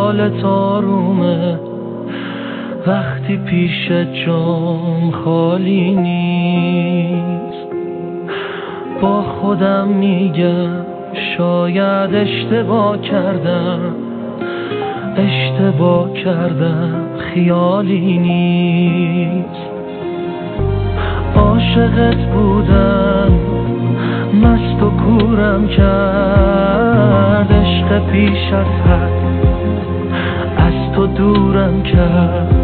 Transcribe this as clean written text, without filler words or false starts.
حالت آرومه وقتی پیش جام خالی نیست. با خودم میگم شاید اشتباه کردم خیالی نیست. عاشقت بودم مست و کورم کرد، عشق پیش از حد از تو دورم کرد.